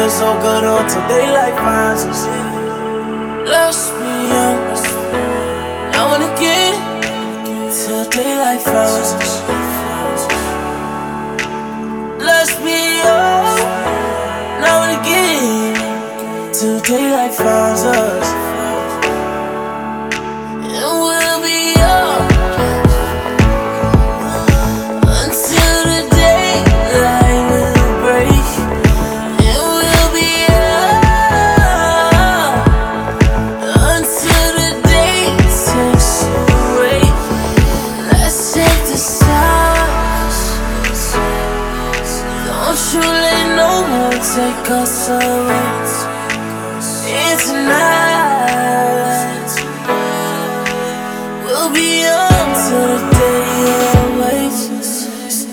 feeling so good until daylight finds us. Let's be young, now and again, till daylight finds us. Let's be young, now and again, till daylight finds us. And we'll be young until the daylight will break. And we'll be young until the day takes away. Let's take the stars. Don't you let no one take us away. It's tonight.